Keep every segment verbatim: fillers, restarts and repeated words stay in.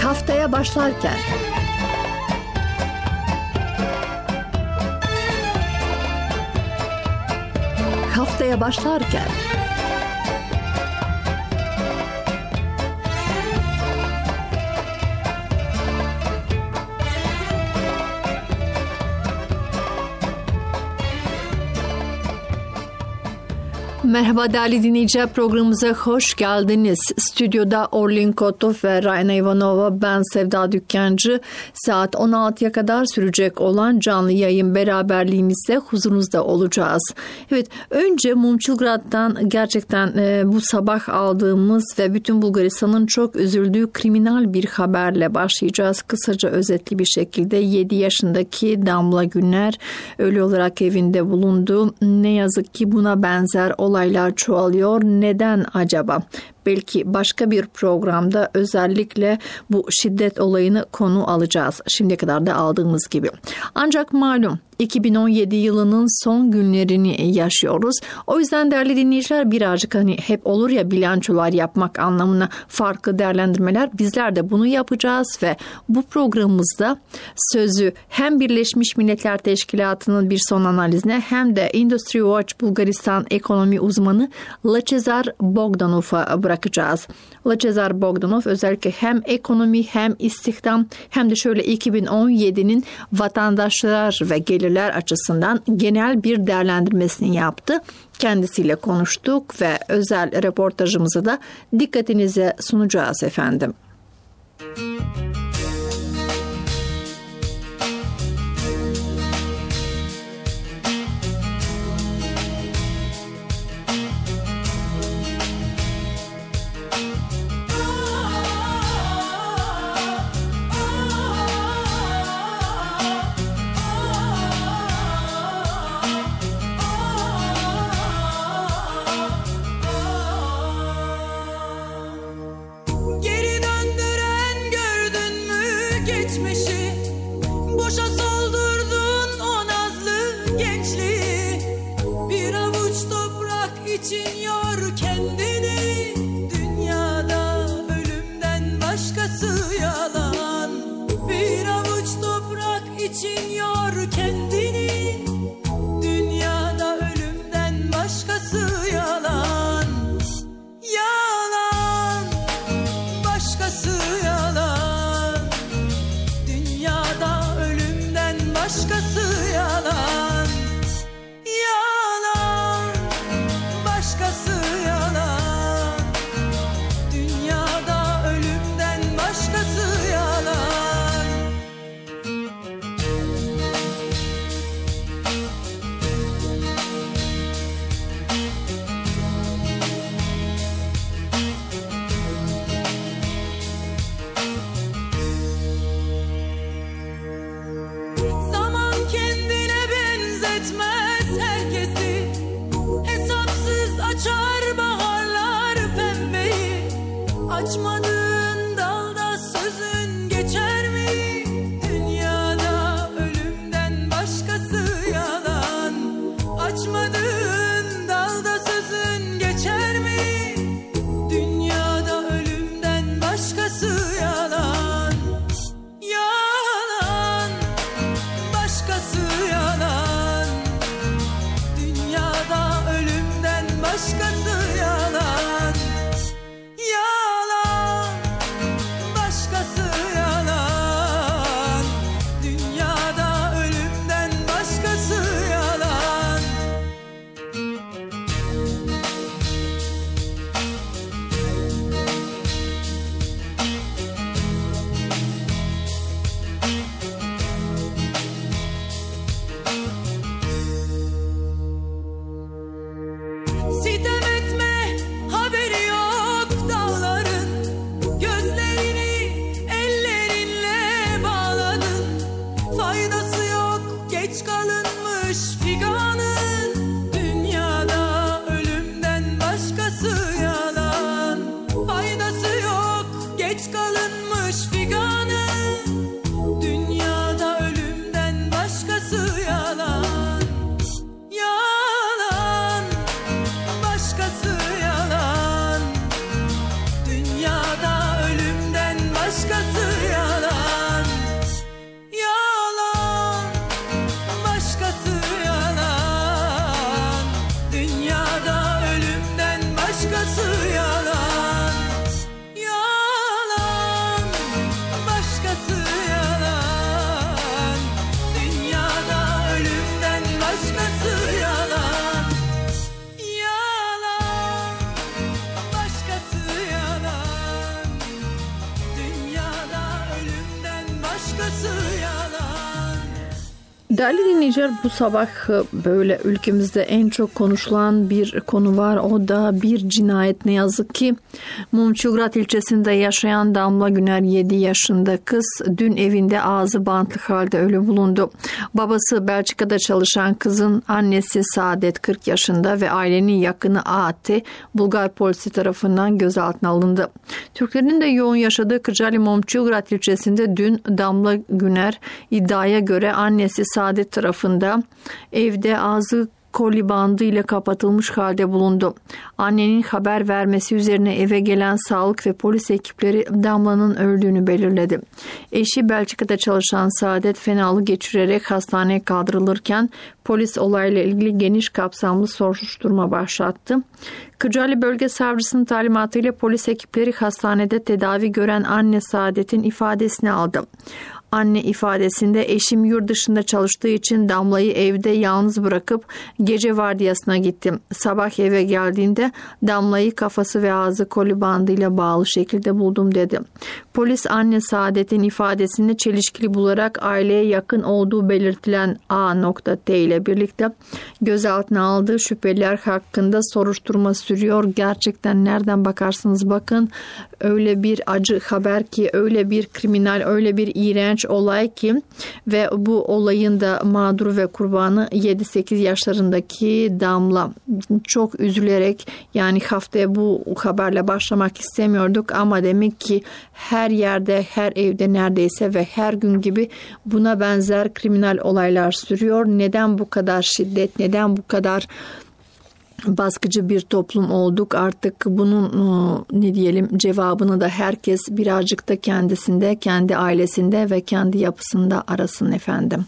Haftaya başlarken. Haftaya başlarken. Merhaba değerli dinleyiciler, programımıza hoş geldiniz. Stüdyoda Orlin Kotov ve Rayna Ivanova, ben Sevda Dükkancı. Saat on altıya kadar sürecek olan canlı yayın beraberliğimizde huzurunuzda olacağız. Evet, önce Momçilgrad'dan gerçekten e, bu sabah aldığımız ve bütün Bulgaristan'ın çok üzüldüğü kriminal bir haberle başlayacağız. Kısaca özetli bir şekilde yedi yaşındaki Damla Güner ölü olarak evinde bulundu. Ne yazık ki buna benzer olaylar çoğalıyor. Neden acaba? Belki başka bir programda özellikle bu şiddet olayını konu alacağız. Şimdiye kadar da aldığımız gibi. Ancak malum iki bin on yedi yılının son günlerini yaşıyoruz. O yüzden değerli dinleyiciler, birazcık hani hep olur ya bilançolar yapmak anlamına farklı değerlendirmeler. Bizler de bunu yapacağız ve bu programımızda sözü hem Birleşmiş Milletler Teşkilatı'nın bir son analizine hem de Industry Watch Bulgaristan ekonomi uzmanı Lachezar Bogdanov'a bırakacağız. Lachezar Bogdanov özellikle hem ekonomi hem istihdam hem de şöyle iki bin on yedinin vatandaşlar ve gelirler açısından genel bir değerlendirmesini yaptı. Kendisiyle konuştuk ve özel reportajımızı da dikkatinize sunacağız efendim. Değerli dinleyiciler, bu sabah böyle ülkemizde en çok konuşulan bir konu var. O da bir cinayet, ne yazık ki. Mumçugrat ilçesinde yaşayan Damla Güner yedi yaşında kız dün evinde ağzı bantlı halde ölü bulundu. Babası Belçika'da çalışan kızın annesi Saadet kırk yaşında ve ailenin yakını Aati Bulgar polisi tarafından gözaltına alındı. Türklerin de yoğun yaşadığı Kırcaali Mumçugrat ilçesinde dün Damla Güner iddiaya göre annesi Saadet tarafında evde ağzı koli bandı ile kapatılmış halde bulundu. Annenin haber vermesi üzerine eve gelen sağlık ve polis ekipleri Damla'nın öldüğünü belirledi. Eşi Belçika'da çalışan Saadet fenalık geçirerek hastaneye kaldırılırken polis olayla ilgili geniş kapsamlı soruşturma başlattı. Kırcaali Bölge Savcısının talimatıyla polis ekipleri hastanede tedavi gören anne Saadet'in ifadesini aldı. Anne ifadesinde eşim yurt dışında çalıştığı için Damla'yı evde yalnız bırakıp gece vardiyasına gittim. Sabah eve geldiğinde Damla'yı kafası ve ağzı koli bandıyla bağlı şekilde buldum dedi. Polis anne Saadet'in ifadesini çelişkili bularak aileye yakın olduğu belirtilen A.T ile birlikte gözaltına aldığı şüpheliler hakkında soruşturma sürüyor. Gerçekten nereden bakarsanız bakın öyle bir acı haber ki, öyle bir kriminal, öyle bir iğrenç olay ki ve bu olayın da mağduru ve kurbanı yedi sekiz yaşlarındaki Damla. Çok üzülerek, yani haftaya bu haberle başlamak istemiyorduk ama demek ki her yerde, her evde neredeyse ve her gün gibi buna benzer kriminal olaylar sürüyor. Neden bu kadar şiddet, neden bu kadar baskıcı bir toplum olduk? Artık bunun ne diyelim cevabını da herkes birazcık da kendisinde, kendi ailesinde ve kendi yapısında arasın efendim.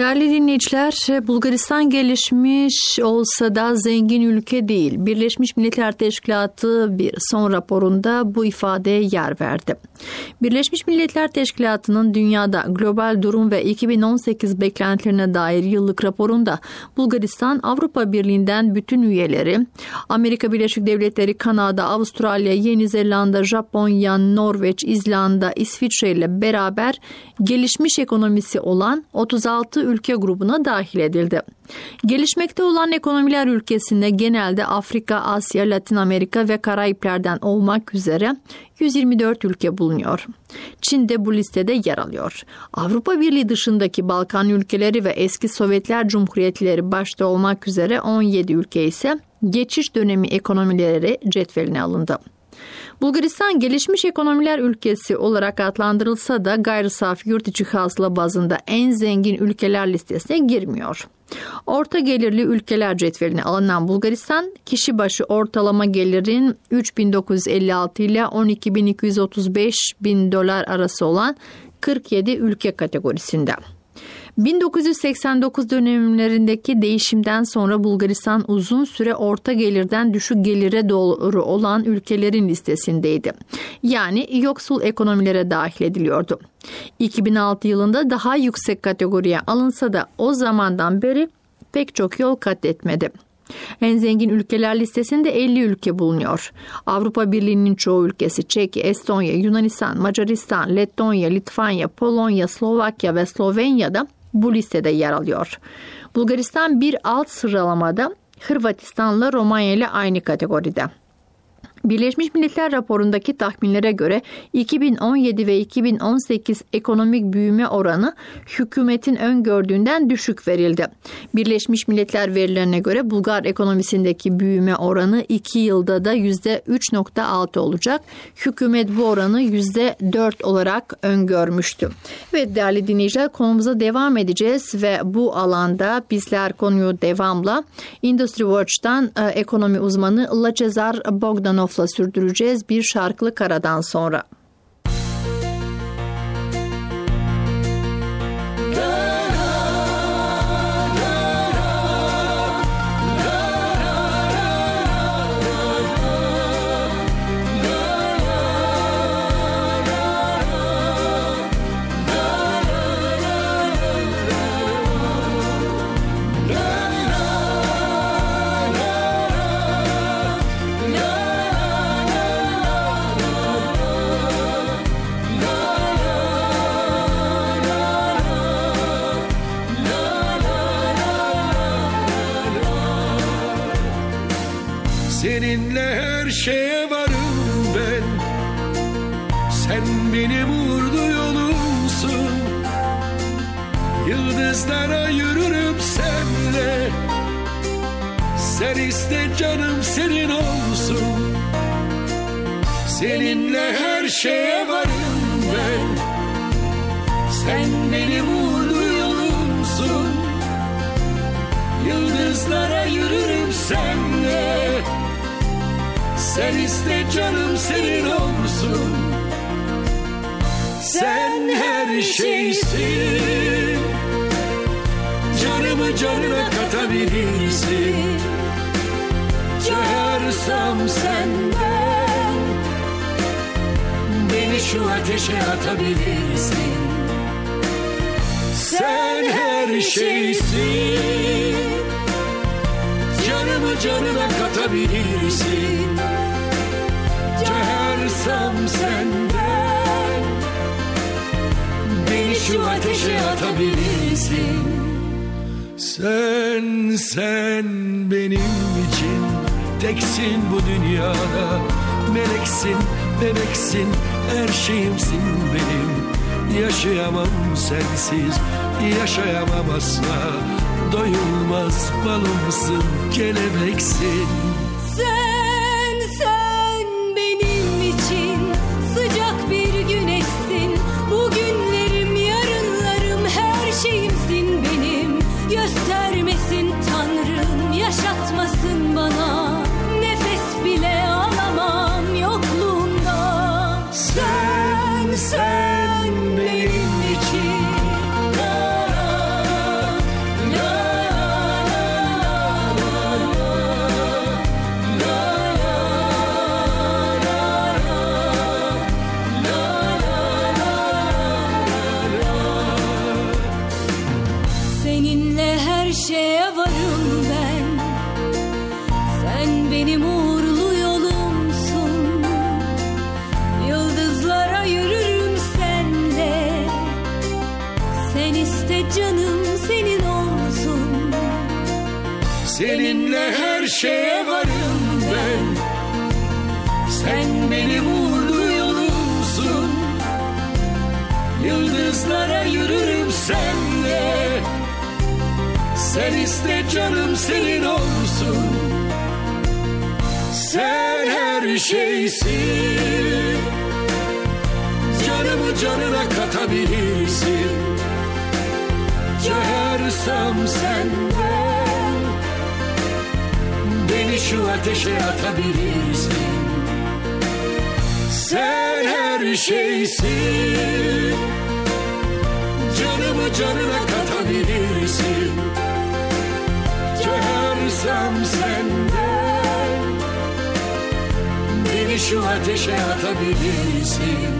Değerli dinleyiciler, Bulgaristan gelişmiş olsa da zengin ülke değil. Birleşmiş Milletler Teşkilatı bir son raporunda bu ifadeye yer verdi. Birleşmiş Milletler Teşkilatı'nın dünyada global durum ve iki bin on sekiz beklentilerine dair yıllık raporunda Bulgaristan, Avrupa Birliği'nden bütün üyeleri, Amerika Birleşik Devletleri, Kanada, Avustralya, Yeni Zelanda, Japonya, Norveç, İzlanda, İsviçre ile beraber gelişmiş ekonomisi olan otuz altı ülke grubuna dahil edildi. Gelişmekte olan ekonomiler ülkesinde genelde Afrika, Asya, Latin Amerika ve Karayipler'den olmak üzere yüz yirmi dört ülke bulunuyor. Çin de bu listede yer alıyor. Avrupa Birliği dışındaki Balkan ülkeleri ve eski Sovyetler Cumhuriyetleri başta olmak üzere on yedi ülke ise geçiş dönemi ekonomileri cetveline alındı. Bulgaristan gelişmiş ekonomiler ülkesi olarak adlandırılsa da gayri safi yurt içi hasıla bazında en zengin ülkeler listesine girmiyor. Orta gelirli ülkeler cetveline alınan Bulgaristan, kişi başı ortalama gelirin üç bin dokuz yüz elli altı ile on iki bin iki yüz otuz beş bin dolar arası olan kırk yedi ülke kategorisinde. bin dokuz yüz seksen dokuz dönemlerindeki değişimden sonra Bulgaristan uzun süre orta gelirden düşük gelire doğru olan ülkelerin listesindeydi. Yani yoksul ekonomilere dahil ediliyordu. iki bin altı yılında daha yüksek kategoriye alınsa da o zamandan beri pek çok yol kat etmedi. En zengin ülkeler listesinde elli ülke bulunuyor. Avrupa Birliği'nin çoğu ülkesi Çekya, Estonya, Yunanistan, Macaristan, Letonya, Litvanya, Polonya, Slovakya ve Slovenya'da bu listede yer alıyor. Bulgaristan bir alt sıralamada Hırvatistan'la Romanya ile aynı kategoride. Birleşmiş Milletler raporundaki tahminlere göre iki bin on yedi ve iki bin on sekiz ekonomik büyüme oranı hükümetin öngördüğünden düşük verildi. Birleşmiş Milletler verilerine göre Bulgar ekonomisindeki büyüme oranı iki yılda da yüzde üç virgül altı olacak. Hükümet bu oranı yüzde dört olarak öngörmüştü. Evet değerli dinleyiciler, konumuza devam edeceğiz ve bu alanda bizler konuyu devamla Industry Watch'tan e, ekonomi uzmanı Lachezar Bogdanov sürdüreceğiz bir şarkılık aradan sonra. Seninle her şeye varım ben, sen benim uğurlu yolumsun. Yıldızlara yürürüm senle, sen iste canım senin olsun. Seninle her şeye varım ben, sen benim uğurlu yolumsun. Yıldızlara yürürüm senle, sen iste canım senin olsun. Sen her şeysin, canımı canına katabilirsin. Çağırsam senden, beni şu ateşe atabilirsin. Sen her şeysin, canımı canına katabilirsin. Çağırsam senden, beni şu ateşe atabilirsin. Sen, sen benim için teksin bu dünyada. Meleksin, bebeksin, her şeyimsin benim. Yaşayamam sensiz, yaşayamam asla. Doyulmaz balımsın, kelebeksin. Sen, sen benim için sıcak bir güneşsin. Bugünlerim, yarınlarım, her şeyimsin benim. Göstermesin Tanrım, yaşatmasın bana. Nefes bile alamam yokluğunda. Sen, sen benim için. Seninle her şeye varım ben. Sen benim uğurlu yolumsun. Yıldızlara yürürüm senle. Sen iste canım senin olsun. Sen her şeysin. Canımı canına katabilirsin. Cöhersem senden. Beni şu ateşe atabilirsin. Sen her şeysin. Canımı canına katabilirsin. Cöhersem senden. Beni şu ateşe atabilirsin.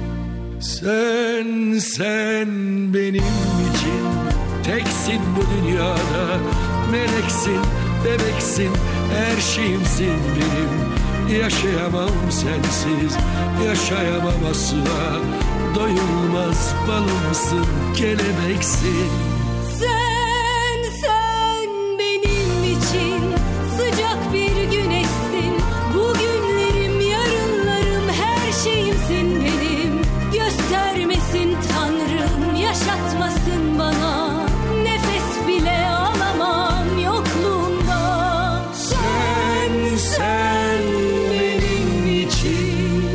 Sen, sen benim için teksin bu dünyada. Meleksin, bebeksin, her şeyimsin benim. Yaşayamam sensiz, yaşayamam asla. Doyulmaz balımsın, kelebeksin. Sen, sen benim için sıcak bir güneşsin. Bugünlerim, yarınlarım, her şeyimsin benim. Göstermesin Tanrım, yaşatmasın bana. Nefes bile alamam yokluğunda. Sen, sen benim için.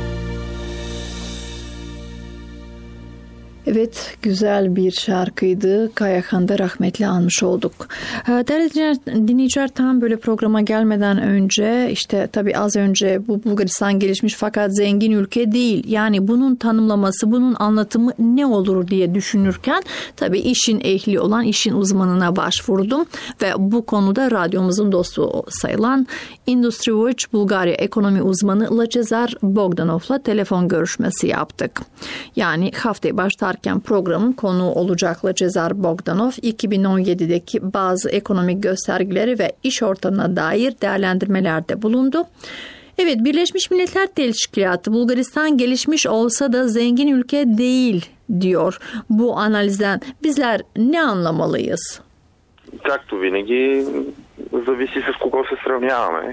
Evet, güzel bir şarkıydı. Kayahan'da rahmetli almış olduk. Değerli dinleyiciler, tam böyle programa gelmeden önce işte tabii az önce bu Bulgaristan gelişmiş fakat zengin ülke değil. Yani bunun tanımlaması, bunun anlatımı ne olur diye düşünürken tabii işin ehli olan, işin uzmanına başvurdum ve bu konuda radyomuzun dostu sayılan Industry Watch Bulgarya ekonomi uzmanı Lachezar Bogdanov'la telefon görüşmesi yaptık. Yani haftaya başlarken programın konuğu olacak Lachezar Bogdanov, iki bin on yedideki bazı ekonomik göstergeleri ve iş ortamına dair değerlendirmelerde bulundu. Evet, Birleşmiş Milletler Teşkilatı Bulgaristan gelişmiş olsa da zengin ülke değil diyor. Bu analizden bizler ne anlamalıyız? Както винаги, зависи с кого се сравняваме.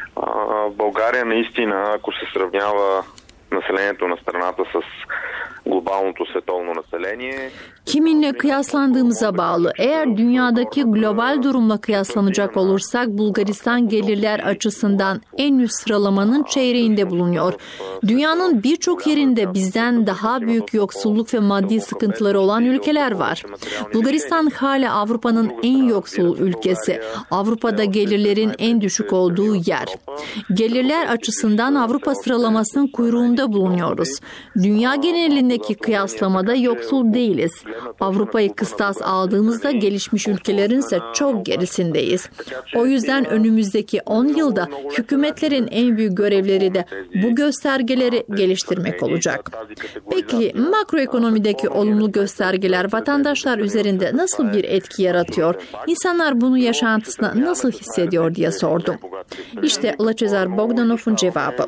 България наистина, ако се сравнява населението на страната с глобалното световно население. Kiminle kıyaslandığımıza bağlı. Eğer dünyadaki global durumla kıyaslanacak olursak Bulgaristan gelirler açısından en üst sıralamanın çeyreğinde bulunuyor. Dünyanın birçok yerinde bizden daha büyük yoksulluk ve maddi sıkıntıları olan ülkeler var. Bulgaristan hala Avrupa'nın en yoksul ülkesi. Avrupa'da gelirlerin en düşük olduğu yer. Gelirler açısından Avrupa sıralamasının kuyruğunda bulunuyoruz. Dünya genelindeki kıyaslamada yoksul değiliz. Avrupa'yı kıstas aldığımızda gelişmiş ülkelerin ise çok gerisindeyiz. O yüzden önümüzdeki on yılda hükümetlerin en büyük görevleri de bu göstergeleri geliştirmek olacak. Peki makroekonomideki olumlu göstergeler vatandaşlar üzerinde nasıl bir etki yaratıyor? İnsanlar bunu yaşantısına nasıl hissediyor diye sordum. İşte Lachezar Bogdanov'un cevabı.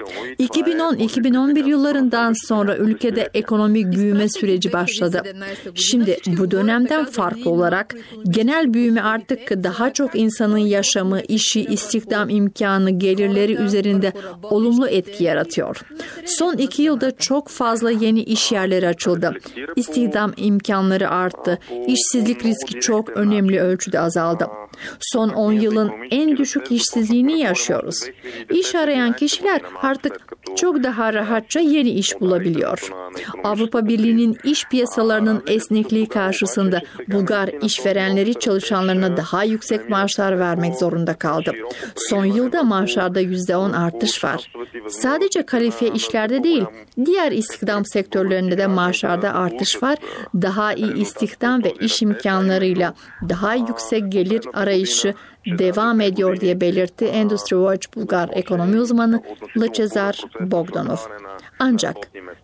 iki bin on iki bin on bir yıllarından sonra ülkede ekonomik büyüme süreci başladı. Şimdi bu dönemden farklı olarak genel büyüme artık daha çok insanın yaşamı, işi, istihdam imkanı, gelirleri üzerinde olumlu etki yaratıyor. Son iki yılda çok fazla yeni iş yerleri açıldı. İstihdam imkanları arttı. İşsizlik riski çok önemli ölçüde azaldı. Son on yılın en düşük işsizliğini yaşıyoruz. İş arayan kişiler artık çok daha rahatça yeni iş bulabiliyor. Avrupa Birliği'nin iş piyasalarının esnekliği karşısında Bulgar işverenleri çalışanlarına daha yüksek maaşlar vermek zorunda kaldı. Son yılda maaşlarda yüzde on artış var. Sadece kalifiye işlerde değil, diğer istihdam sektörlerinde de maaşlarda artış var. Daha iyi istihdam ve iş imkanlarıyla daha yüksek gelir arayışı devam ediyor diye belirtti Industry Watch Bulgar ekonomi uzmanı Lachezar Bogdanov. Ancak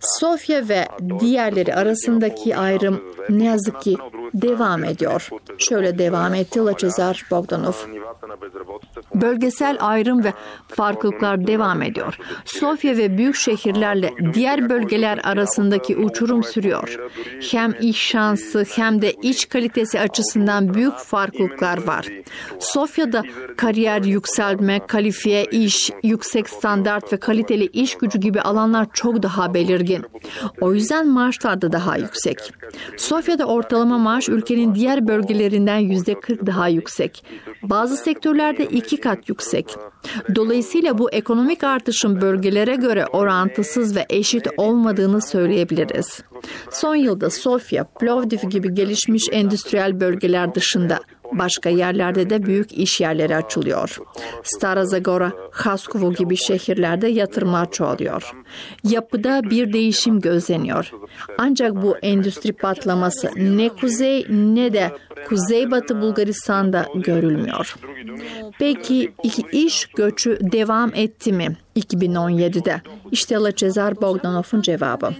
Sofya ve diğerleri arasındaki ayrım ne yazık ki devam ediyor. Şöyle devam etti Lachezar Bogdanov. Bölgesel ayrım ve farklılıklar devam ediyor. Sofya ve büyük şehirlerle diğer bölgeler arasındaki uçurum sürüyor. Hem iş şansı hem de iç kalitesi açısından büyük farklılıklar var. Sofya'da kariyer yükselme, kalifiye iş, yüksek standart ve kaliteli iş gücü gibi alanlar çok daha belirgin. O yüzden maaşlar da daha yüksek. Sofya'da ortalama maaş ülkenin diğer bölgelerinden yüzde kırk daha yüksek. Bazı sektörlerde iki kat yüksek. Dolayısıyla bu ekonomik artışın bölgelere göre orantısız ve eşit olmadığını söyleyebiliriz. Son yılda Sofya, Plovdiv gibi gelişmiş endüstriyel bölgeler dışında başka yerlerde de büyük iş yerleri açılıyor. Stara Zagora, Haskovo gibi şehirlerde yatırımlar çoğalıyor. Yapıda bir değişim gözleniyor. Ancak bu endüstri patlaması ne kuzey ne de kuzeybatı Bulgaristan'da görülmüyor. Peki iş göçü devam etti mi iki bin on yedide? İşte Lachezar Bogdanov'un cevabı.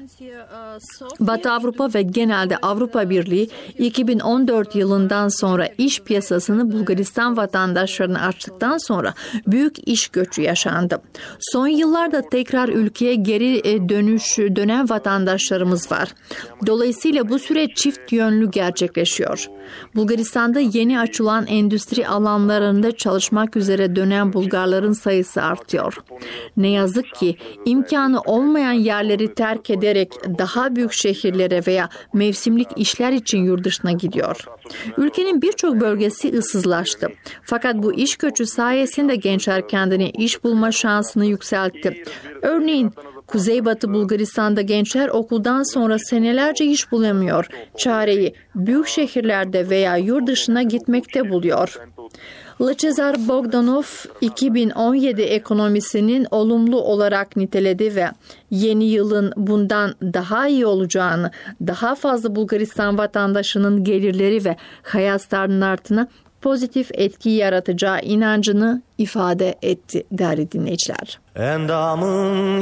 Batı Avrupa ve genelde Avrupa Birliği iki bin on dört yılından sonra iş piyasasını Bulgaristan vatandaşlarına açtıktan sonra büyük iş göçü yaşandı. Son yıllarda tekrar ülkeye geri dönüş dönen vatandaşlarımız var. Dolayısıyla bu süreç çift yönlü gerçekleşiyor. Bulgaristan'da yeni açılan endüstri alanlarında çalışmak üzere dönen Bulgarların sayısı artıyor. Ne yazık ki imkanı olmayan yerleri terk ederek daha büyük şehirlere veya mevsimlik işler için yurt dışına gidiyor. Ülkenin birçok bölgesi ıssızlaştı. Fakat bu iş göçü sayesinde gençler kendine iş bulma şansını yükseltti. Örneğin Kuzeybatı Bulgaristan'da gençler okuldan sonra senelerce iş bulamıyor. Çareyi büyük şehirlerde veya yurt dışına gitmekte buluyor. Lachezar Bogdanov iki bin on yedi ekonomisinin olumlu olarak niteledi ve yeni yılın bundan daha iyi olacağını, daha fazla Bulgaristan vatandaşının gelirleri ve hayat standartına pozitif etki yaratacağı inancını ifade etti değerli dinleyiciler. Endamın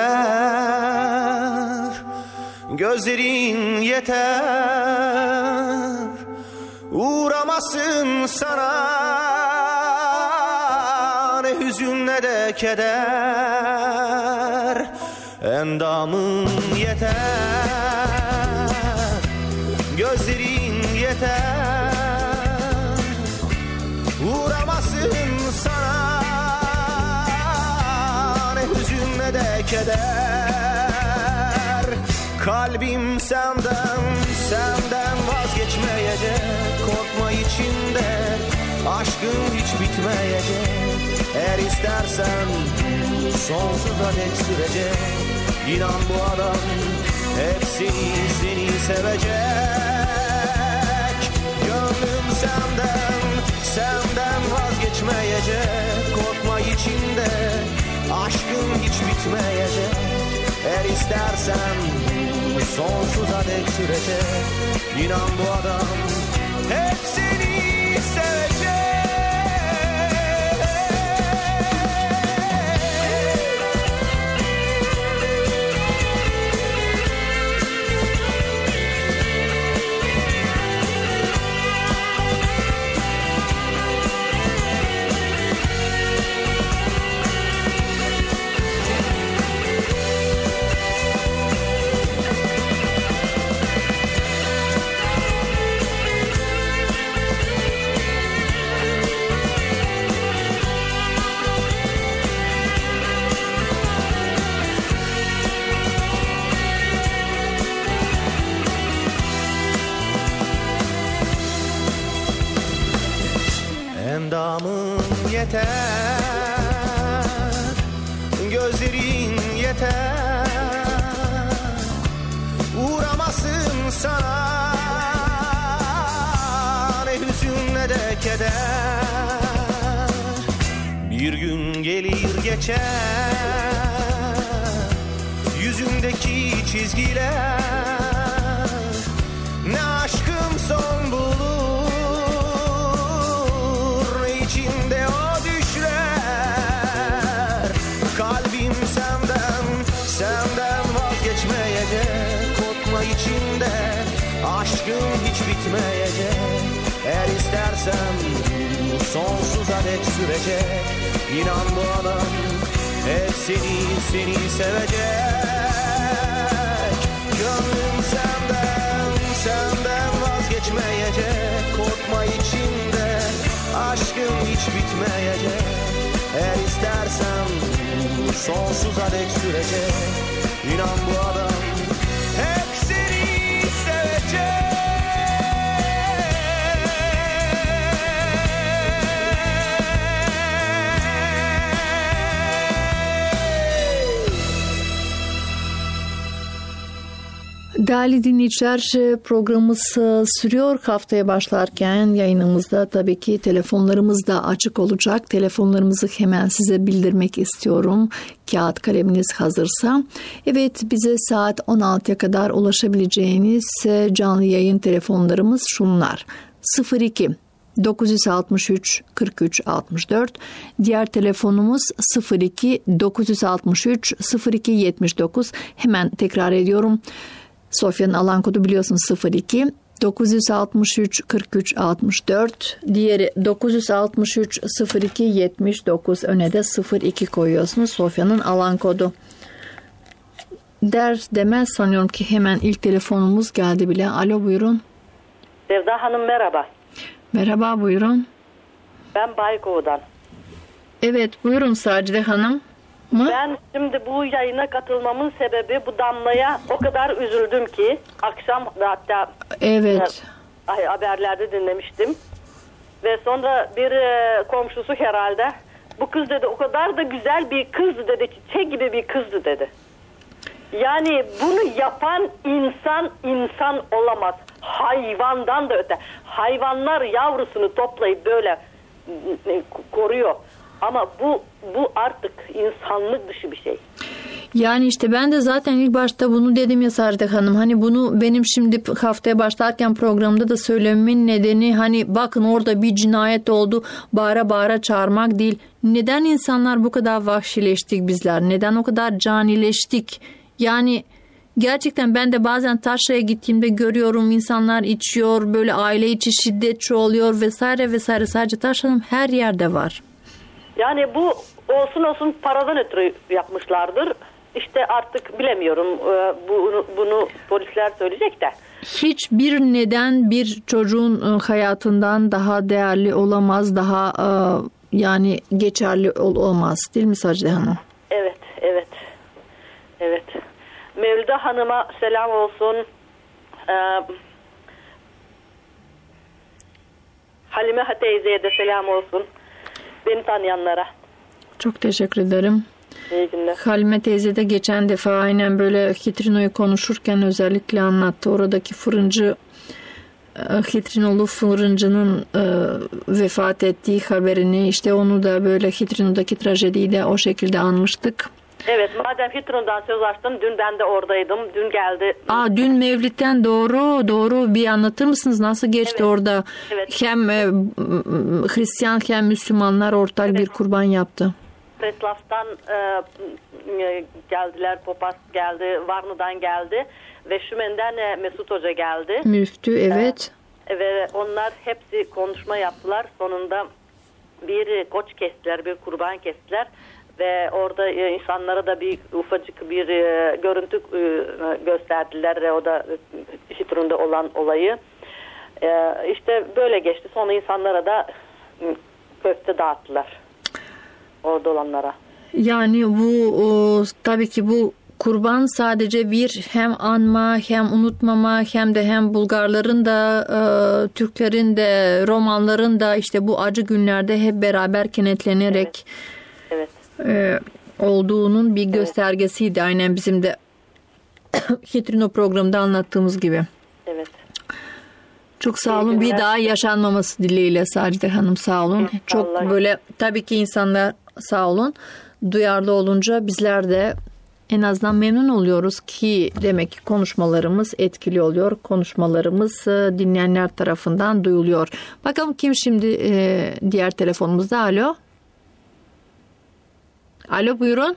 yeter, gözlerin yeter, uğramasın sana ne hüzün ne de keder. Endamın yeter, gözlerin yeter, uğramasın sana ne hüzün ne de keder. Kalbim senden, senden vazgeçmeyecek. Korkma içinde, aşkın hiç bitmeyecek. Eğer istersen sonsuza dek sürecek. İnan bu adam hep seni, seni sevecek. Gönlüm senden, senden vazgeçmeyecek. Korkma içinde, aşkın hiç bitmeyecek. Eğer istersen sonsuza dek sürecek. İnan bu adam hep seni sevecek. Endamın yeter, gözlerin yeter, uğramasın sana ne hüzün ne de keder. Bir gün gelir geçer, yüzündeki çizgiler, ne aşkım son bulur, içinde o düşler. Kalbim senden, senden vazgeçmeyecek. Korkma içinde, aşkın hiç bitmeyecek. Eğer istersen sonsuza dek sürecek. İnan bu adam hep seni, seni sevecek. Gönlüm senden, senden vazgeçmeyecek. Korkma içinde, aşkım hiç bitmeyecek. Eğer istersen bu sonsuza dek sürecek. İnan bu adam hep seni sevecek. Değerli dinleyiciler, programımız sürüyor. Haftaya başlarken yayınımızda tabii ki telefonlarımız da açık olacak. Telefonlarımızı hemen size bildirmek istiyorum. Kağıt kaleminiz hazırsa. Evet, bize saat on altıya kadar ulaşabileceğiniz canlı yayın telefonlarımız şunlar. sıfır iki dokuz altı üç kırk üç altmış dört. Diğer telefonumuz sıfır iki dokuz altı üç sıfır iki yetmiş dokuz. Hemen tekrar ediyorum. Sofya'nın alan kodu biliyorsunuz sıfır iki dokuz altı üç kırk üç altmış dört. Diğeri dokuz altı üç sıfır iki yetmiş dokuz. Öne de sıfır iki koyuyorsunuz. Sofya'nın alan kodu. Der demez sanıyorum ki hemen ilk telefonumuz geldi bile. Alo, buyurun. Sevda Hanım merhaba. Merhaba, buyurun. Ben Baykova'dan. Evet, buyurun Sacide Hanım. Mı? Ben şimdi bu yayına katılmamın sebebi bu Damla'ya o kadar üzüldüm ki akşam da hatta evet. e, haberlerde dinlemiştim. Ve sonra bir e, komşusu herhalde bu kız dedi o kadar da güzel bir kızdı dedi, çiçek gibi bir kızdı dedi. Yani bunu yapan insan insan olamaz. Hayvandan da öte. Hayvanlar yavrusunu toplayıp böyle e, koruyor. Ama bu bu artık insanlık dışı bir şey. Yani işte ben de zaten ilk başta bunu dedim ya Sacide Hanım. Hani bunu benim şimdi haftaya başlarken programda da söylememin nedeni hani bakın orada bir cinayet oldu, bağıra bağıra çağırmak değil. Neden insanlar bu kadar vahşileştik bizler? Neden o kadar canileştik? Yani gerçekten ben de bazen Taşra'ya gittiğimde görüyorum insanlar içiyor, böyle aile içi şiddet çoğalıyor vesaire vesaire. Sadece Taşra'nın her yerde var. Yani bu olsun olsun paradan ötürü yapmışlardır. İşte artık bilemiyorum bunu, bunu polisler söyleyecek de. Hiçbir neden bir çocuğun hayatından daha değerli olamaz, daha yani geçerli olamaz değil mi Sacide Hanım? Evet, evet, evet. Mevlüde Hanım'a selam olsun. Ee, Halime teyzeye de selam olsun. Beni tanıyanlara. Çok teşekkür ederim. İyi günler. Halime teyze de geçen defa aynen böyle Hitrino'yu konuşurken özellikle anlattı. Oradaki fırıncı, Hitrinolu fırıncının e, vefat ettiği haberini, işte onu da böyle Hitrino'daki trajediyi de o şekilde anmıştık. Evet, madem Hitrino'dan söz açtın, dün ben de oradaydım. Dün geldi. Aa, dün Mevlid'den doğru doğru bir anlatır mısınız? Nasıl geçti evet. orada? Evet. Hem e, Hristiyan hem Müslümanlar ortak evet. bir kurban yaptı. Preslaf'tan e, geldiler, Popas geldi, Varnı'dan geldi ve Şümen'den e, Mesut Hoca geldi. Müftü, evet. E, ve onlar hepsi konuşma yaptılar. Sonunda bir koç kestiler, bir kurban kestiler. Ve orada e, insanlara da bir ufacık bir e, görüntü e, gösterdiler. E, o da Hitrino'da olan olayı. E, işte böyle geçti. Sonra insanlara da e, köfte dağıttılar. Orada olanlara. Yani bu o, tabii ki bu kurban sadece bir hem anma hem unutmama hem de hem Bulgarların da e, Türklerin de Romanların da işte bu acı günlerde hep beraber kenetlenerek evet. Evet. e, olduğunun bir göstergesiydi. Evet. Aynen bizim de Hitrino programda anlattığımız gibi. Evet. Çok sağ olun. Bir daha yaşanmaması dileğiyle Sacide Hanım, sağ olun. Hı, çok vallahi. Böyle tabii ki insanlar sağ olun. Duyarlı olunca bizler de en azından memnun oluyoruz ki demek ki konuşmalarımız etkili oluyor. Konuşmalarımız dinleyenler tarafından duyuluyor. Bakalım kim şimdi e, diğer telefonumuzda. Alo. Alo, buyurun.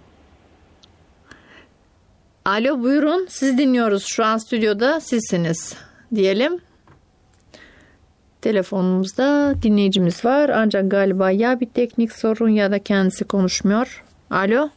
Alo, buyurun. Siz dinliyoruz. Şu an stüdyoda sizsiniz diyelim. Telefonumuzda dinleyicimiz var ancak galiba ya bir teknik sorun ya da kendisi konuşmuyor. Alo.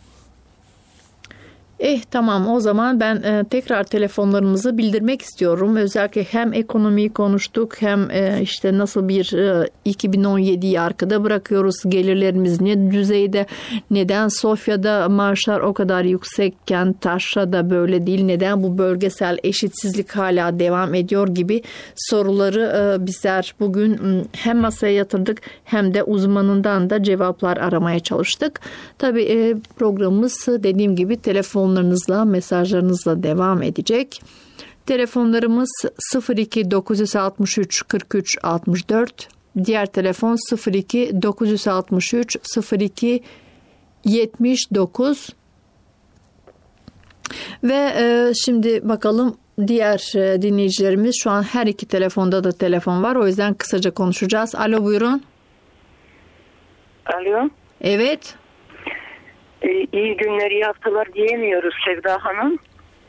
Eh tamam, o zaman ben e, tekrar telefonlarımızı bildirmek istiyorum. Özellikle hem ekonomiyi konuştuk hem e, işte nasıl bir e, iki bin on yediyi arkada bırakıyoruz. Gelirlerimiz ne düzeyde, neden Sofya'da maaşlar o kadar yüksekken Taşra'da böyle değil, neden bu bölgesel eşitsizlik hala devam ediyor gibi soruları e, bizler bugün hem masaya yatırdık hem de uzmanından da cevaplar aramaya çalıştık. Tabii e, programımız dediğim gibi telefon Telefonlarınızla, mesajlarınızla devam edecek. Telefonlarımız sıfır iki dokuz altı üç kırk üç altmış dört. Diğer telefon sıfır iki dokuz altı üç sıfır iki yetmiş dokuz. Ve e, şimdi bakalım diğer e, dinleyicilerimiz, şu an her iki telefonda da telefon var. O yüzden kısaca konuşacağız. Alo, buyurun. Alo. Evet. İyi günler, iyi haftalar diyemiyoruz Sevda Hanım.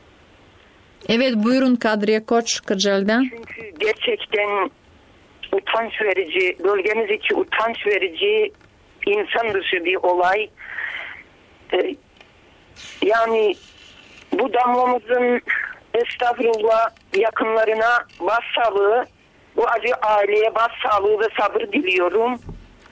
Evet, buyurun Kadriye Koç Kırcaali'den. Çünkü gerçekten utanç verici, bölgemiz için utanç verici, insan dışı bir olay. Ee, yani bu damlamızın estağfurullah yakınlarına başsağlığı, bu acı aileye başsağlığı ve sabır diliyorum.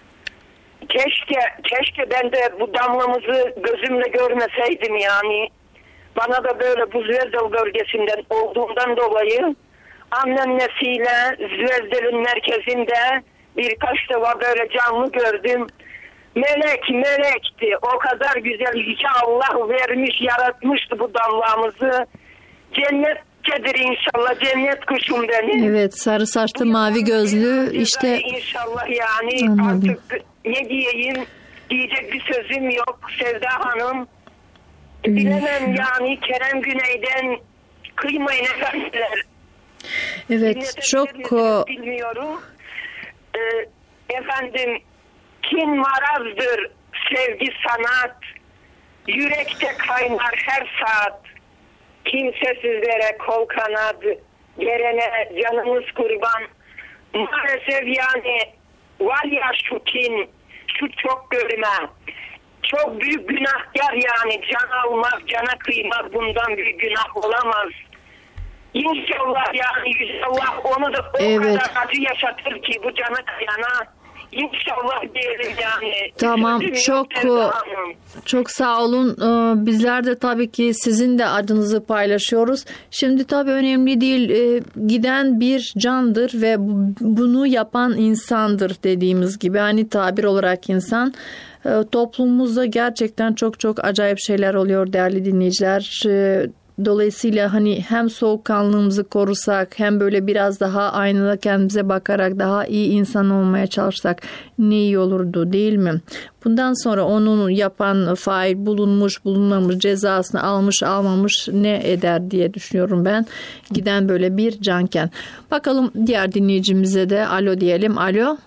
Keşke, keşke ben de bu damlamızı gözümle görmeseydim yani. Bana da böyle bu Zvezdal bölgesinden olduğundan dolayı anneannesiyle Zvezdal'ın merkezinde birkaç defa böyle canlı gördüm. Melek, melekti. O kadar güzel Yüce Allah vermiş, yaratmıştı bu damlamızı. Cennettedir inşallah, cennet kuşum benim. Evet, sarı saçlı, mavi gözlü işte. İnşallah yani. Anladım. Artık ne diyeyim, diyecek bir sözüm yok Sevda Hanım. Bilemem yani, Kerem Güney'den kıymayın efendiler. Evet, çok bilmiyorum. Ee, efendim, kin marazdır, sevgi sanat, yürekte kaynar her saat, kimsesizlere kol kanat, gelene canımız kurban. Maalesef yani var ya şu kin, şu çok görme, çok büyük günahkar yani, can almak, cana kıymak bundan büyük günah olamaz. İnşallah yani inşallah onu da o evet. kadar acı yaşatır ki bu cana kıyana. İnşallah diyelim yani. Tamam, çok çok sağ olun. Bizler de tabii ki sizin de adınızı paylaşıyoruz. Şimdi tabii önemli değil, giden bir candır ve bunu yapan insandır dediğimiz gibi. Hani tabir olarak insan. Toplumumuzda gerçekten çok çok acayip şeyler oluyor değerli dinleyiciler. Dolayısıyla hani hem soğukkanlılığımızı korusak hem böyle biraz daha aynada kendimize bakarak daha iyi insan olmaya çalışsak ne iyi olurdu, değil mi? Bundan sonra onun yapan fail bulunmuş bulunmamış, cezasını almış almamış ne eder diye düşünüyorum ben. Giden böyle bir canken. Bakalım diğer dinleyicimize de alo diyelim. Alo.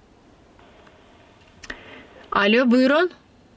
Alo, buyurun.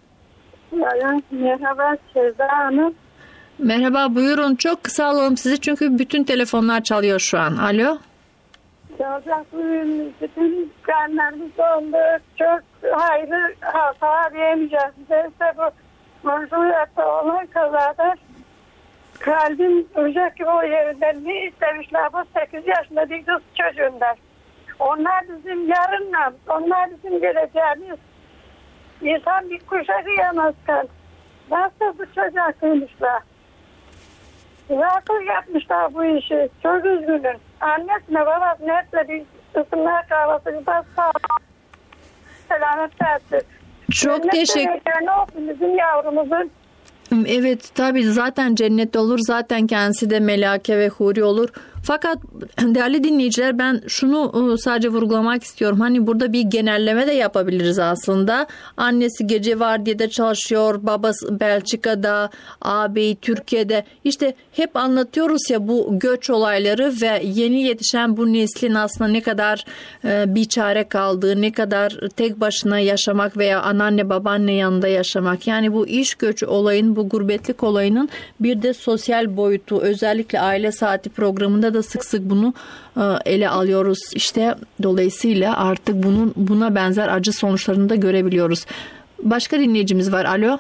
Merhaba Sevda Hanım. Merhaba, buyurun. Çok kısa alalım sizi çünkü bütün telefonlar çalıyor şu an. Alo. Çalacaklıyım. Bütün kanlarımız dondu. Çok hayırlı hata diyemeyeceğiz. Neyse bu mevzuyatta olan kazada kalbim duracak gibi o yerinden ne istemişler bu sekiz yaşında bir kız çocuğundan. Onlar bizim yarınlar. Onlar bizim geleceğimiz. İnsan bir kuşa kıyamazken nasıl bu çocuğa kıymışlar? Nasıl yapmışlar bu işi? Çok üzgünüm. Annesine babasına hepsi bir ısınlar kahvasını da sağ selamet versin. Çok teşekkür Ne olsun bizim yavrumuzun? Evet, tabii zaten cennet olur, zaten kendisi de melake ve huri olur. Fakat değerli dinleyiciler, ben şunu sadece vurgulamak istiyorum. Hani burada bir genelleme de yapabiliriz aslında. Annesi gece vardiyada çalışıyor, babası Belçika'da, ağabeyi Türkiye'de. İşte hep anlatıyoruz ya bu göç olayları ve yeni yetişen bu neslin aslında ne kadar e, biçare kaldığı, ne kadar tek başına yaşamak veya anneanne babaanne yanında yaşamak. Yani bu iş göç olayın, bu gurbetlik olayının bir de sosyal boyutu, özellikle aile saati programında programlarda da sık sık bunu ele alıyoruz. İşte dolayısıyla artık bunun buna benzer acı sonuçlarını da görebiliyoruz. Başka dinleyicimiz var. Alo.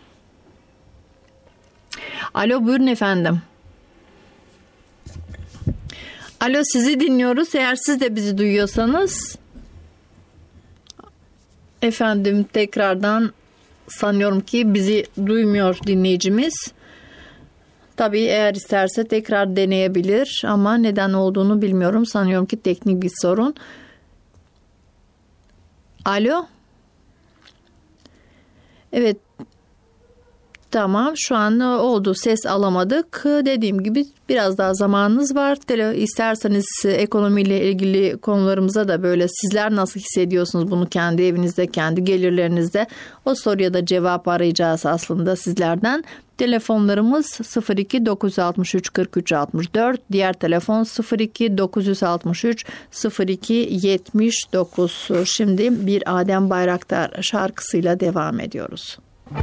Alo, buyurun efendim. Alo, sizi dinliyoruz. Eğer siz de bizi duyuyorsanız. Efendim, tekrardan sanıyorum ki bizi duymuyor dinleyicimiz. Tabii eğer isterse tekrar deneyebilir ama neden olduğunu bilmiyorum. Sanıyorum ki teknik bir sorun. Alo. Evet. Tamam, şu an oldu, ses alamadık. Dediğim gibi biraz daha zamanınız var. İsterseniz ekonomiyle ilgili konularımıza da böyle sizler nasıl hissediyorsunuz bunu kendi evinizde, kendi gelirlerinizde, o soruya da cevap arayacağız aslında sizlerden. Telefonlarımız sıfır iki dokuz altı üç kırk üç altmış dört, diğer telefon sıfır iki dokuz altı üç sıfır iki yetmiş dokuz. Şimdi bir Adem Bayraktar şarkısıyla devam ediyoruz.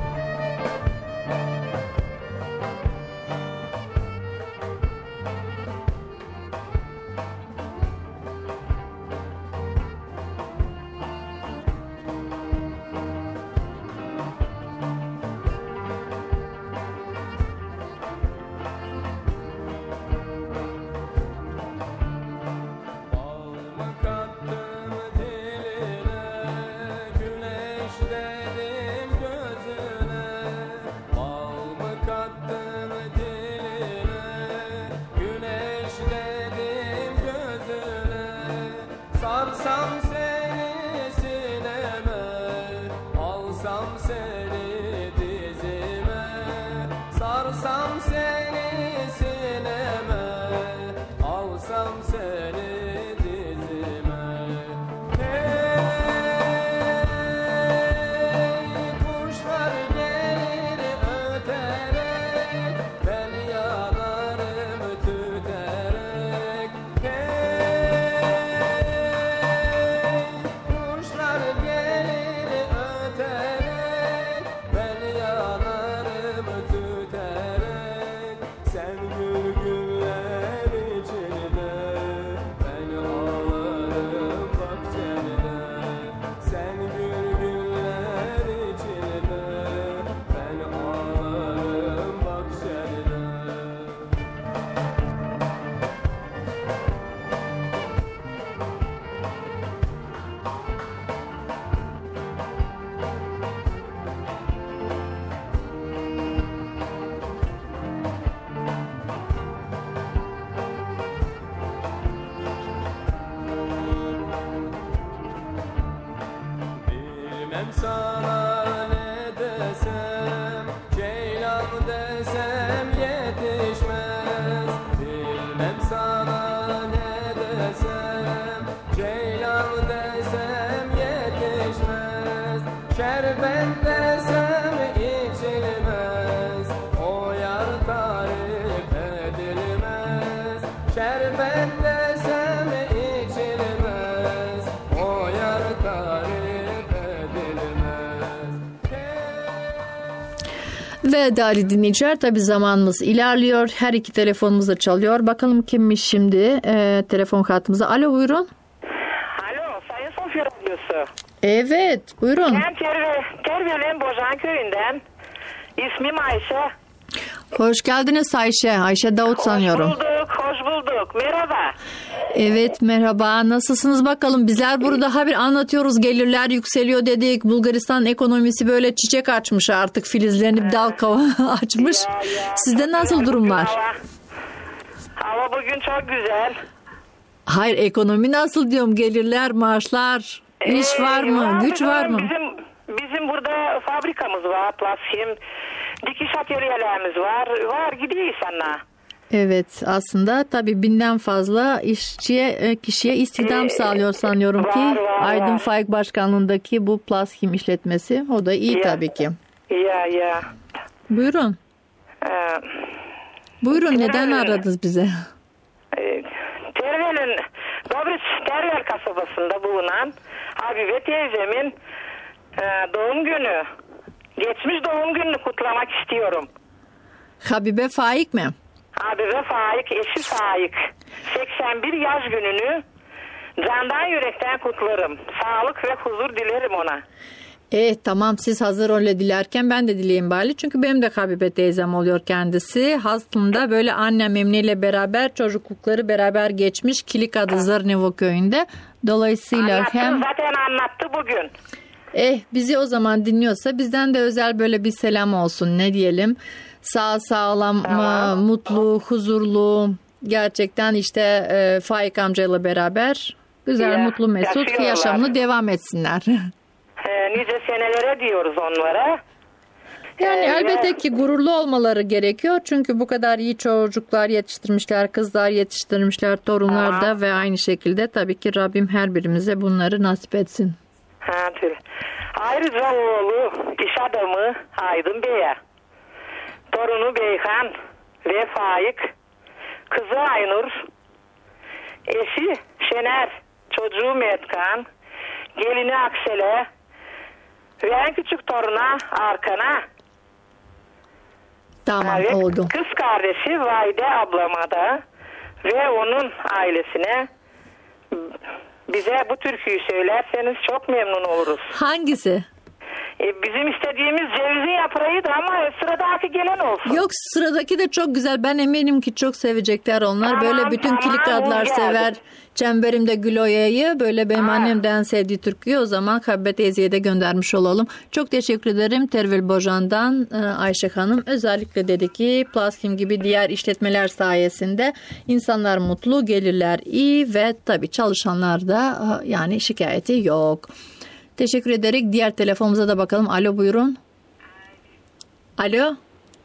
Ve değerli dinleyiciler, tabi zamanımız ilerliyor. Her iki telefonumuz da çalıyor. Bakalım kimmiş şimdi e, telefon hattımıza. Alo, buyurun. Alo, Sayın Sofya Radyosu. Evet, buyurun. Ben Tervel'in Bojan Köyü'nden. İsmim Ayşe. Hoş geldiniz Ayşe. Ayşe Davut sanıyorum. Hoş bulduk, hoş bulduk. Merhaba. Evet, merhaba. Nasılsınız bakalım? Bizler burada haber anlatıyoruz. Gelirler yükseliyor dedik. Bulgaristan ekonomisi böyle çiçek açmış artık. Filizlenip dal kava açmış. Ya, ya. Sizde nasıl durumlar? Hava, hava bugün çok güzel. Hayır, ekonomi nasıl diyorum? Gelirler, maaşlar, iş Ee, var mı? var Güç var mı? Bizim bizim burada fabrikamız var. Plastim, dikiş atölyelerimiz var. Var, gidiyor insanlar. Evet, aslında tabii binden fazla işçiye, kişiye istihdam Ee, sağlıyor sanıyorum var, ki var, Aydın var. Faik Başkanlığındaki bu Plaskim işletmesi. O da iyi Ya. tabii ki. Ya ya. Buyurun. Ee, Buyurun, neden Tervel. aradınız bize? e, Tervel'in Dobriç Tervel kasabasında bulunan Habibe teyzemin e, doğum günü. Geçmiş doğum gününü kutlamak istiyorum. Habibe Faik mi? Habibe Faik, eşi Faik. seksen bir yaş gününü candan yürekten kutlarım. Sağlık ve huzur dilerim ona. E tamam, siz hazır öyle dilerken ben de dileyim bari. Çünkü benim de Habibe teyzem oluyor kendisi. Aslında böyle annem Emine beraber çocuklukları beraber geçmiş. Kilik adı Zırnevo köyünde. Dolayısıyla anlattı, hem... zaten anlattı bugün. Eh bizi o zaman dinliyorsa bizden de özel böyle bir selam olsun, ne diyelim. Sağ sağlam, Tamam. mutlu, huzurlu, gerçekten işte e, Faik amcayla beraber güzel, Ya, mutlu, mesut yaşıyorlar. yaşamını devam etsinler. Ee, nice senelere diyoruz onlara. Yani Ee, elbette ve- ki gururlu olmaları gerekiyor. Çünkü bu kadar iyi çocuklar yetiştirmişler, kızlar yetiştirmişler, torunlar da ve aynı şekilde tabii ki Rabbim her birimize bunları nasip etsin. Ha, tüh. Ayrıca oğlu iş adamı Aydın Bey'e, torunu Beyhan ve Faik, kızı Aynur, eşi Şener, çocuğu Metkan, gelini Aksel'e ve en küçük toruna Arkan'a. Tamam, ve oldu. kız kardeşi Vahide ablama da ve onun ailesine bize bu türküyü söylerseniz çok memnun oluruz. Hangisi? E, bizim istediğimiz cevizin yaprağıydı ama sıradaki gelen olsun. Yok, sıradaki de çok güzel. Ben eminim ki çok sevecekler onlar. Tamam, Böyle bütün tamam, kilik adlar geldi. sever. Çemberimde Gül Oya'yı, böyle benim Ha. annemden sevdiği türküyü o zaman Habibe teyzeye de göndermiş olalım. Çok teşekkür ederim Tervel Bojan'dan e, Ayşe Hanım. Özellikle dedi ki Plaskim gibi diğer işletmeler sayesinde insanlar mutlu, gelirler iyi ve tabii çalışanlar da e, yani şikayeti yok. Teşekkür ederek diğer telefonumuza da bakalım. Alo, buyurun. Alo.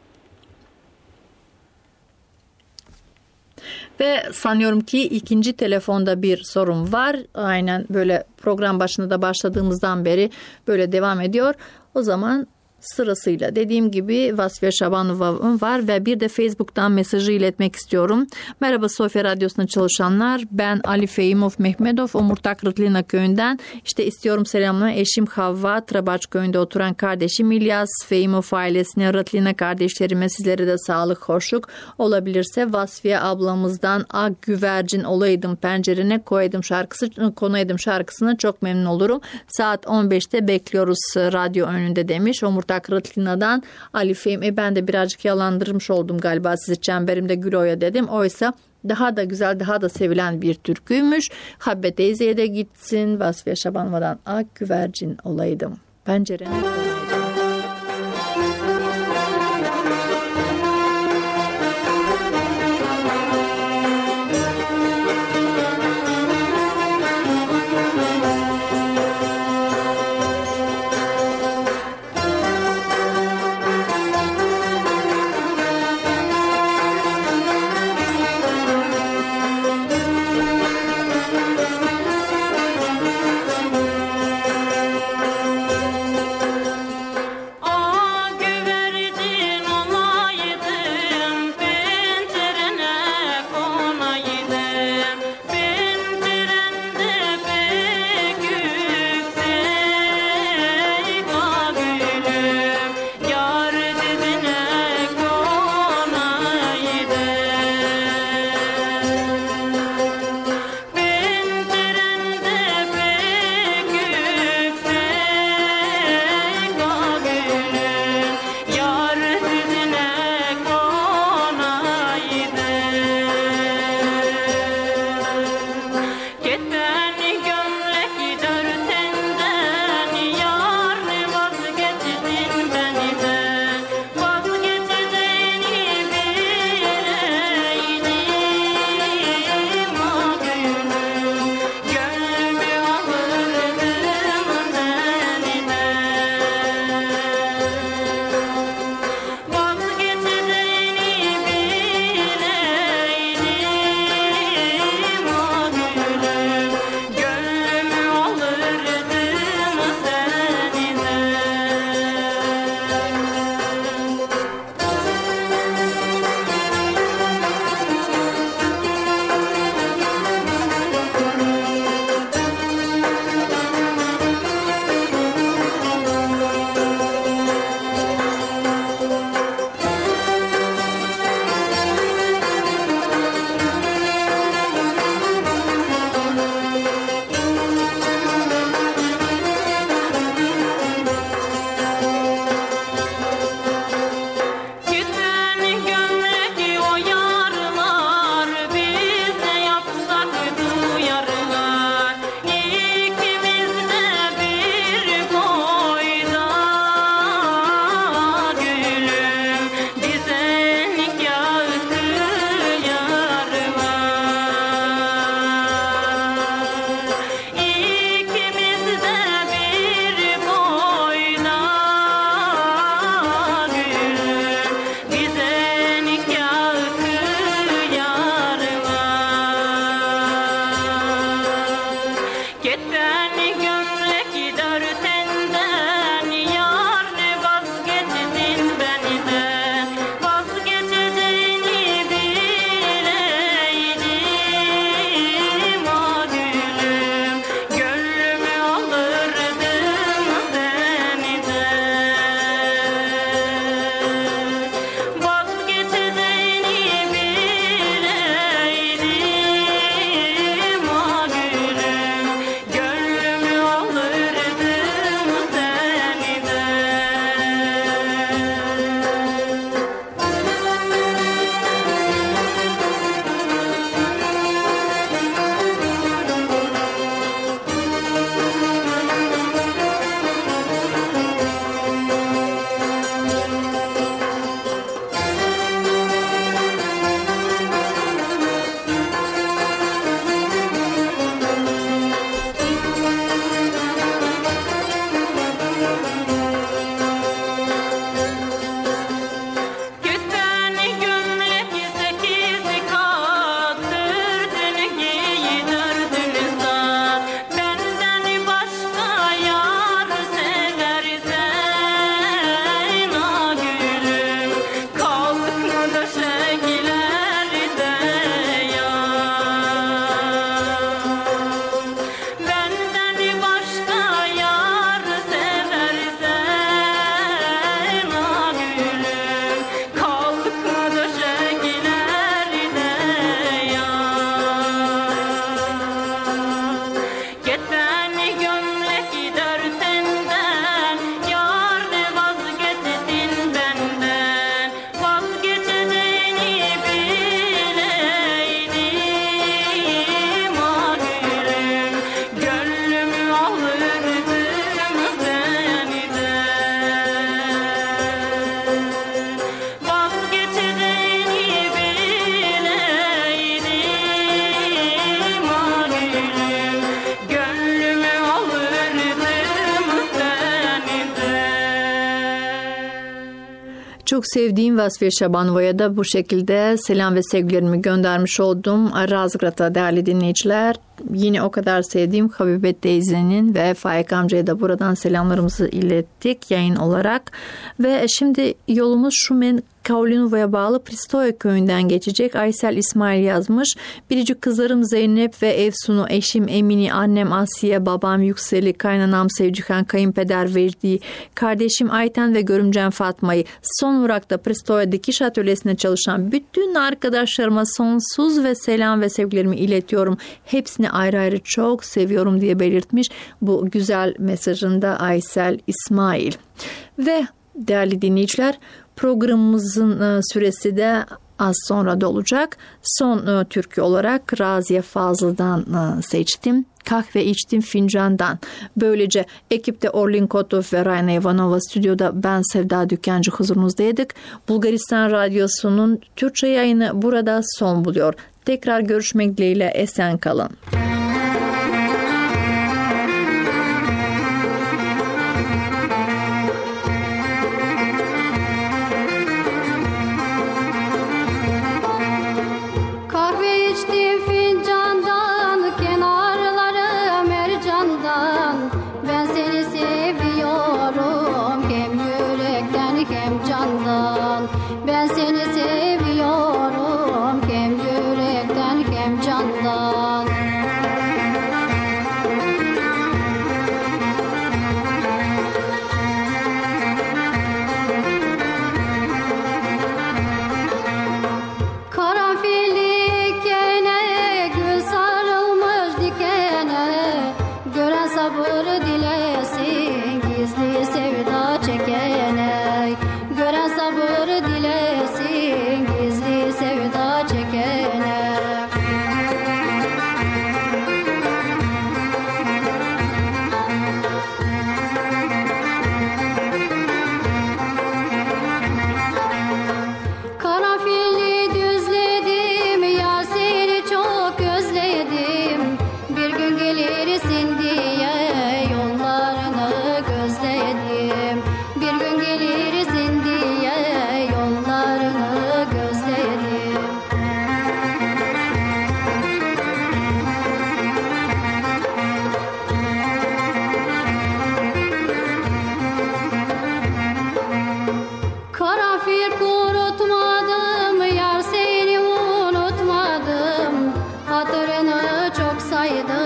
Ve sanıyorum ki ikinci telefonda bir sorun var. Aynen böyle program başında da başladığımızdan beri böyle devam ediyor. O zaman sırasıyla dediğim gibi Vasfiye Şabanova var ve bir de Facebook'tan mesajı iletmek istiyorum. Merhaba Sofya Radyosu'nda çalışanlar. Ben Ali Fehimov Mehmedov, Omurtak Rıtlina köyünden. İşte istiyorum selamlar eşim Havva, Trabaç köyünde oturan kardeşim İlyas, Fehimov ailesine, Rıtlina kardeşlerime, sizlere de sağlık, hoşluk. Olabilirse Vasfiye ablamızdan Ak Güvercin olaydım pencerene koyaydım şarkısı, konaydım şarkısına çok memnun olurum. Saat on beşte bekliyoruz radyo önünde demiş. Omurtak Rıtlina'dan Ali Fehim. E ben de birazcık yalandırmış oldum galiba sizi, çemberimde Gül Oya dedim. Oysa daha da güzel, daha da sevilen bir türküymüş. Habibe teyzeye de gitsin. Vasfiye Şabanova'dan Ak Güvercin olaydım pencerene koyaydım. Çok sevdiğim Vasfiye Şabanova'ya da bu şekilde selam ve sevgilerimi göndermiş oldum. Razgrad'a değerli dinleyiciler. Yine o kadar sevdiğim Habibe teyzenin ve Faik amcaya da buradan selamlarımızı ilettik yayın olarak. Ve şimdi yolumuz Şumen Kaulinova'ya bağlı Pristoya köyünden geçecek. Aysel İsmail yazmış. Biricik kızlarım Zeynep ve Efsun'u, eşim Emini, annem Asiye, babam Yüksel'i, kaynanam Sevcihan, kayınpeder Verdi'yi, kardeşim Ayten ve görümcem Fatma'yı, son olarak da Pristoya dikiş atölyesinde çalışan bütün arkadaşlarıma sonsuz ve selam ve sevgilerimi iletiyorum. Hepsini ayrı ayrı çok seviyorum diye belirtmiş bu güzel mesajında Aysel İsmail. Ve değerli dinleyiciler, programımızın süresi de az sonra da olacak. Son türkü olarak Raziye Fazıl'dan seçtim. Kahve içtim fincandan. Böylece ekipte Orlin Kotov ve Rayna Ivanova, stüdyoda ben Sevda Dükkancı huzurunuzdaydık. Bulgaristan Radyosu'nun Türkçe yayını burada son buluyor. Tekrar görüşmek dileğiyle, esen kalın.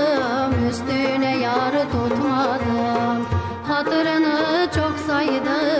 Üstüne yar tutmadım, hatırını çok saydım.